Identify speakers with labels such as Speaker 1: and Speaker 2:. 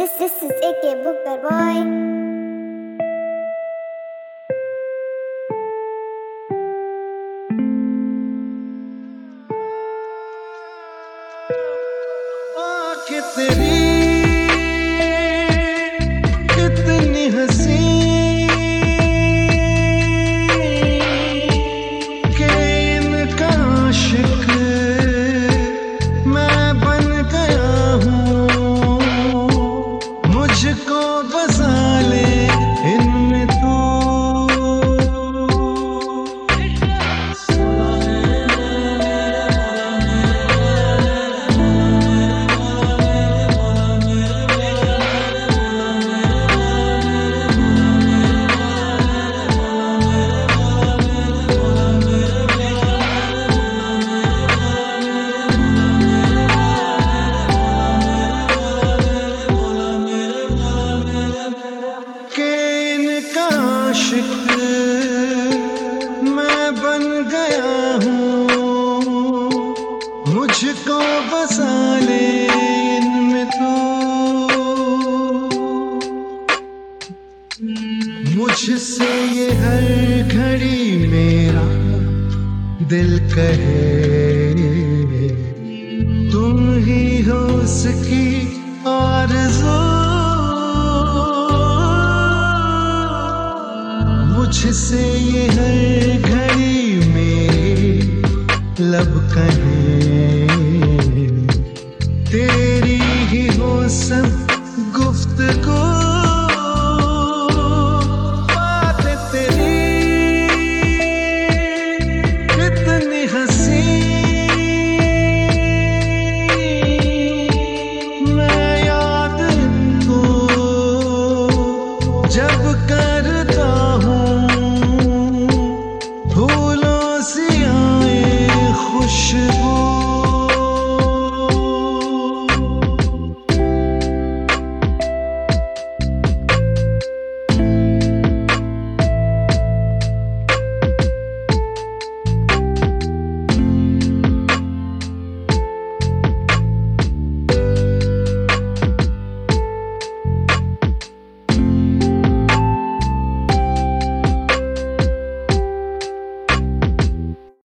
Speaker 1: This is AK Booker Boy.
Speaker 2: तेरी कितनी हंसी के इनका आशिक मैं बन गया हूँ। मुझको बसा ले इनमें तू। आशिक मैं बन गया हूँ। मुझको बसा ले इनमें तू। मुझसे ये हर घड़ी मेरा दिल कहे तुम ही हो उसकी आरज़ू। मुझसे ये हर घड़ी मेरे लब कहे तेरी ही हो सब गुफ्तगू। बात तेरी कितनी हंसी मैं याद इनको जब करता हूँ। खुशबू